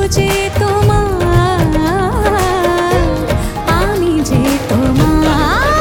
যে তোমার, আমি যে তোমার।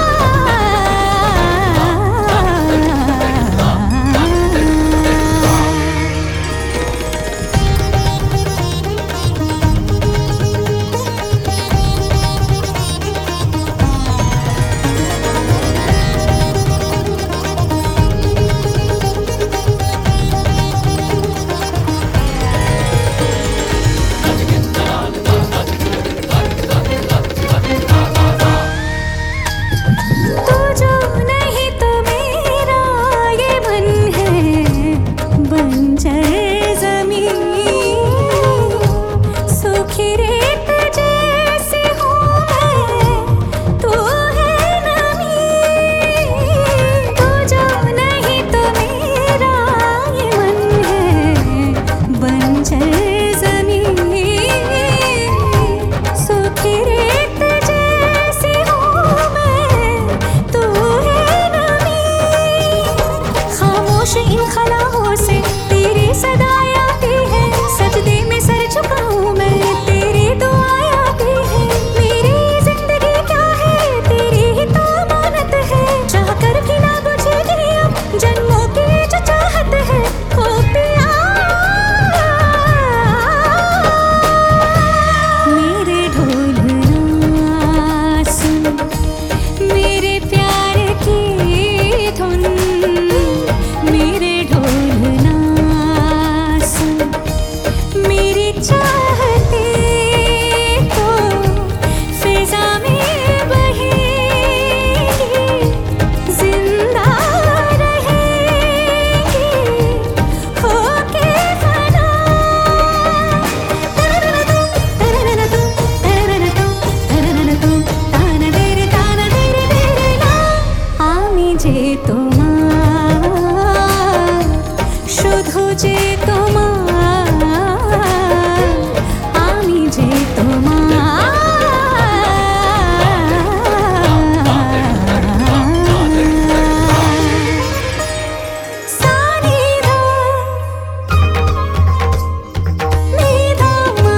इन खलाओं से तेरी सदाएं आती है, सजदे में सर झुकाऊं मैं, तेरी दुआएं आती है। मेरी जिंदगी क्या है, तेरी ही तो अमानत है, चाह कर भी ना बुझेगी अब जन्मों की जो चाहत है। ओ पिया मेरे ढोलना सुन, मेरे प्यार की धुन, मेरे ढोलना सुन, मेरी चाहते तो फिजा में बहेगी, जिंदा रहेगी होके फना। আমি যে তোমার, শুধু যে তোমার, আমি যে তোমার। সানিধা নিধা মা,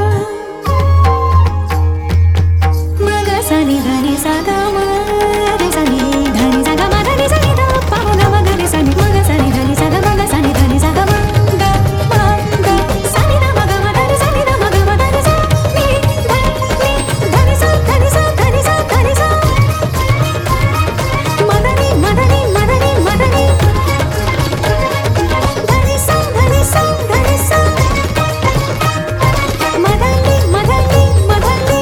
মগ সানি ধানি সাগা মা, রে সানি ধানি সাগা মা ধানি সানি ধা পা মা গা মা গা রে সানি, মগ সানি ধানি সাগা মা গা সানি ধানি সাগা মা গা মা গা সানি ধা মা গা মা ধানি সানি ধা মা গা মা ধানি সা নি ধা নি ধানি সা ধানি সা ধানি সা ধানি সা মদনি মদনি মদনি মদনি ধানি সা ধানি সা ধানি সা মদনি মদনি মদনি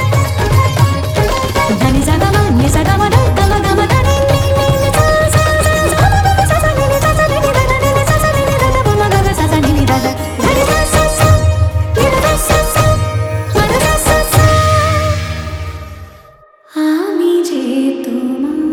ধানি সা গা মা নি সা গা মা ধা গা মা গা মা ধানি নি নি নি সা সা সা সা মা মা সা সা নি নি সা সা নি নি ধা ধা নি নি সা সা নি নি ধা ধা মা মা গা গা সা সা নি নি ধা ধা ধানি সা সা সা নি ধা সা সা মা ধা সা সা। আমি যে তোমার।